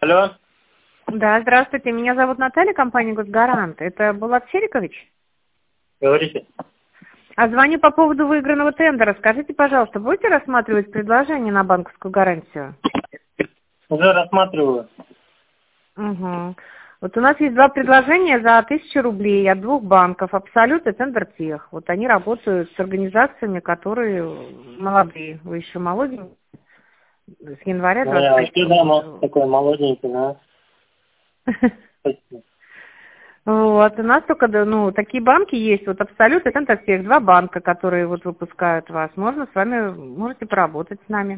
Алло, Да, здравствуйте. Меня зовут Наталья, компания «Госгарант». Это Булат Серикович? говорите. А звоню по поводу выигранного тендера. Скажите, пожалуйста, будете рассматривать предложение на банковскую гарантию? Уже рассматриваю. Угу. Вот у нас есть два предложения за 1000 рублей от двух банков. Абсолют и Тендертех. Вот они работают с организациями, которые молодые. Вы еще молоденькие. С января Ну, я 23 вообще, да, года. такой молоденький, да. Спасибо. Вот, у нас только, такие банки есть, вот Абсолют и Тендертех, два банка, которые вот выпускают вас. Можете поработать с нами.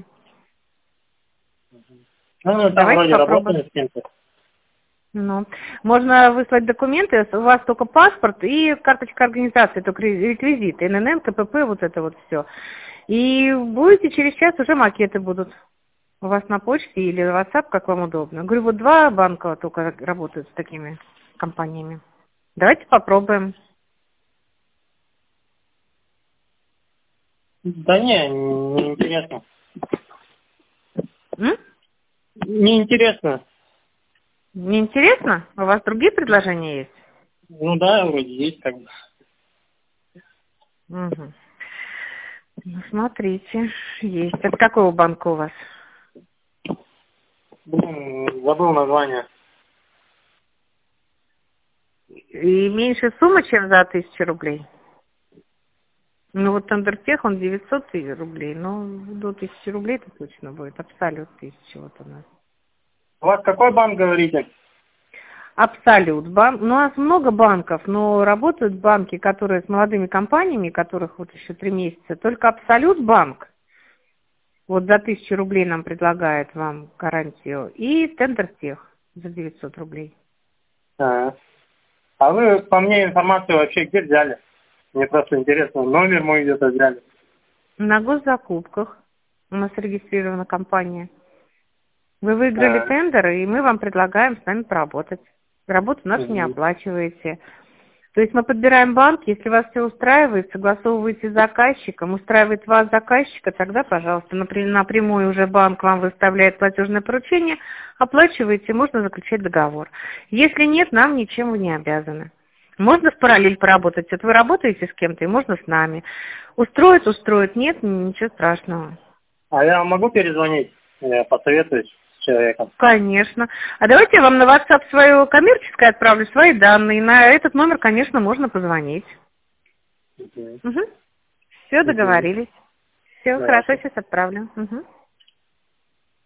Ну, там Давайте вроде попробуем. работали с кем-то. Ну, можно выслать документы, у вас только паспорт и карточка организации, только реквизиты, ННН, КПП, вот это вот все. И будете через час уже макеты будут у вас на почте или в WhatsApp, как вам удобно. Говорю, вот два банка только работают с такими компаниями. Давайте попробуем. Да не интересно. М? Не интересно. Не интересно? У вас другие предложения есть? Ну да, вроде есть как бы. Угу. Ну, смотрите, есть. Это какого банка у вас? Забыл название. И меньше сумма, чем за 1000 рублей? Ну, вот Тендертех, он 900 рублей, но до 1000 рублей это точно будет. Абсолют 1000 вот у нас. У вас какой банк, говорите? Абсолют. У нас много банков, но работают банки, которые с молодыми компаниями, которых вот еще 3 месяца. Только Абсолют банк. Вот за 1000 рублей нам предлагает вам гарантию. И Тендертех за 900 рублей. А вы по мне информацию вообще где взяли? Мне просто интересно, номер мой где-то взяли. На госзакупках у нас зарегистрирована компания. Вы выиграли А, тендер, и мы вам предлагаем с нами поработать. Работу нашу не мгм. оплачиваете. То есть мы подбираем банк, если вас все устраивает, согласовываете с заказчиком, устраивает вас заказчика, тогда, пожалуйста, напрямую уже банк вам выставляет платежное поручение, оплачиваете, можно заключать договор. Если нет, нам ничем вы не обязаны. Можно в параллель поработать. Вот вы работаете с кем-то, и можно с нами. Устроит, нет, ничего страшного. А я могу перезвонить? Я посоветуюсь с человеком. Конечно. А давайте я вам на WhatsApp свое коммерческое отправлю, свои данные. На этот номер, конечно, можно позвонить. Мгм. Угу. Все, Мгм. договорились. Все, хорошо, Ясно. сейчас отправлю. Угу.